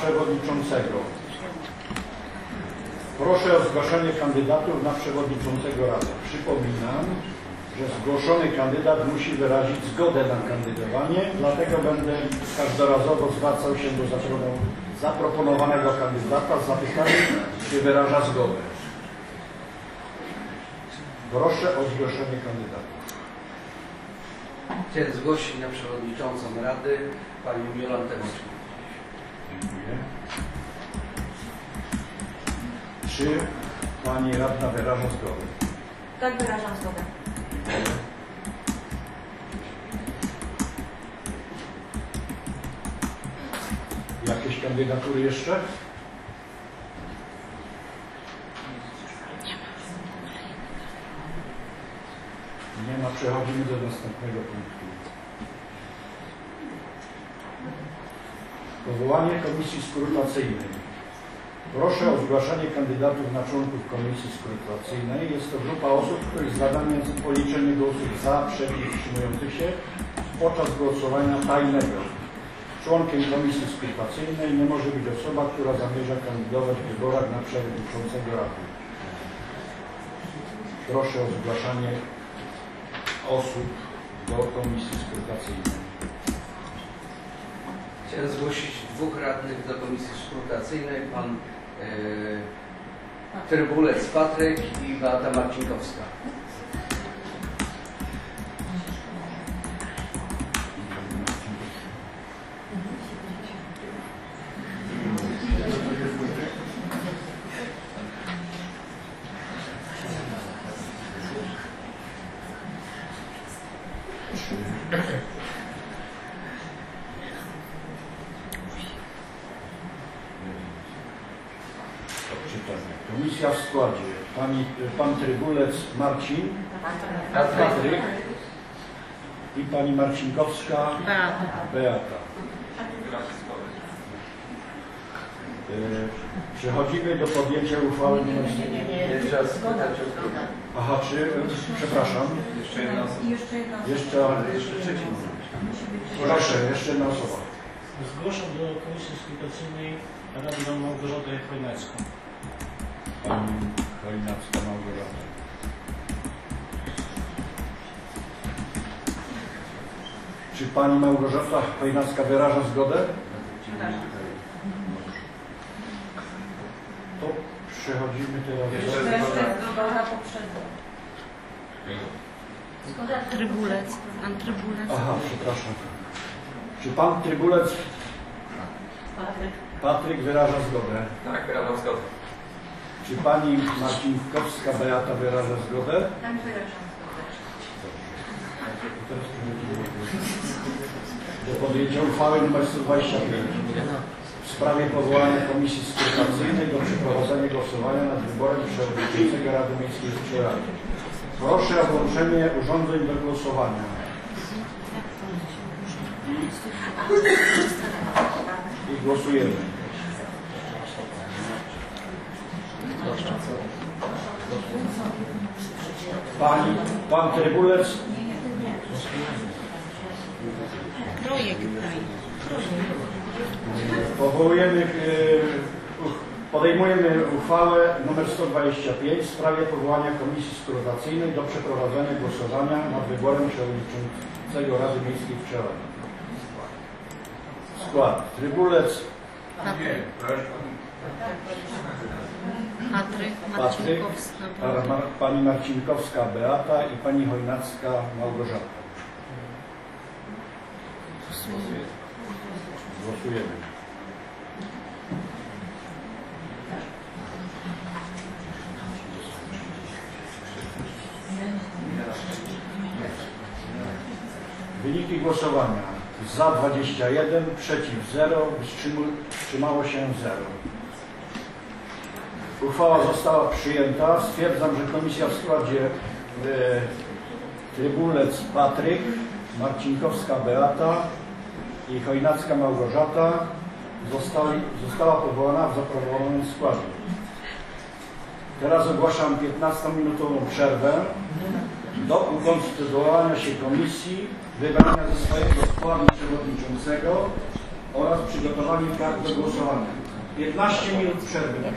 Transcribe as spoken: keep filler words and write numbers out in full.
przewodniczącego. Proszę o zgłaszanie kandydatów na przewodniczącego Rady. Przypominam, że zgłoszony kandydat musi wyrazić zgodę na kandydowanie, dlatego będę każdorazowo zwracał się do zaproponowanego kandydata z zapytaniem, czy wyraża zgodę. Proszę o zgłoszenie kandydatów. Chciałem zgłosić na przewodniczącą Rady panią Jolantę Mocznik. Dziękuję. Czy pani radna wyraża zgodę? Tak, wyrażam zgodę. Jakieś kandydatury jeszcze? Nie ma. Przechodzimy do następnego punktu. Powołanie komisji skrutacyjnej. Proszę o zgłaszanie kandydatów na członków komisji skrutacyjnej. Jest to grupa osób, których zadaniem jest policzenie głosów za, przeciw, wstrzymujących się podczas głosowania tajnego. Członkiem komisji skrutacyjnej nie może być osoba, która zamierza kandydować w wyborach na przewodniczącego Rady. Proszę o zgłaszanie osób do komisji skrutacyjnej. Chciałem zgłosić dwóch radnych do komisji skrutacyjnej, pan yy, Trybulec Patryk i Beata Marcinkowska. Komisja w składzie pani, pan Trybulec Marcin, Patryk i pani Marcinkowska Beata. Przechodzimy do podjęcia uchwały. Aha, czy, przepraszam. Jeszcze jedna osoba. Jeszcze jedna osoba. Jeszcze, jeszcze trzeci. Proszę, jeszcze jedna osoba. Zgłaszam do komisji skrutacyjnej radną Małgorzatę Chojnacką. Pani Chojnacka Małgorzata. Czy pani Małgorzata Chojnacka wyraża zgodę? Wyrażam. To przechodzimy teraz do... Jeszcze jest zgoda poprzednia. Zgoda Trybulec, pan Trybulec. Aha, przepraszam. Czy pan Trybulec Patryk. Patryk wyraża zgodę? Tak, wyrażam zgodę. Czy pani Marcinkowska Beata wyraża zgodę? Tak, wyrażam zgodę. Teraz przechodzimy do podjęcia uchwały nr sto dwadzieścia pięć w sprawie powołania komisji skrutacyjnej do przeprowadzenia głosowania nad wyborem przewodniczącego Rady Miejskiej w Pszczyradzie. Proszę o włączenie urządzeń do głosowania. I, i głosujemy. Pani, pan Trybulec. Projekt. Powołujemy, podejmujemy uchwałę nr sto dwadzieścia pięć w sprawie powołania komisji skrutacyjnej do przeprowadzenia głosowania nad wyborem przewodniczącego Rady Miejskiej w Pszczyradzie. Skład. Trybulec. Patryk. Patryk. Patryk. Marcinkowska. Pani Marcinkowska Beata i pani Chojnacka Małgorzata. Głosujemy. Wyniki głosowania. Za dwadzieścia jeden, przeciw zero, wstrzymało się zero. Uchwała została przyjęta. Stwierdzam, że komisja w składzie e, Trybulec Patryk, Marcinkowska Beata i Chojnacka Małgorzata zostali, została powołana w zaproponowanym składzie. Teraz ogłaszam piętnastominutową przerwę do ukonstytuowania się komisji, wybrania ze swojego składu przewodniczącego oraz przygotowanie kart do głosowania. piętnaście minut przerwy.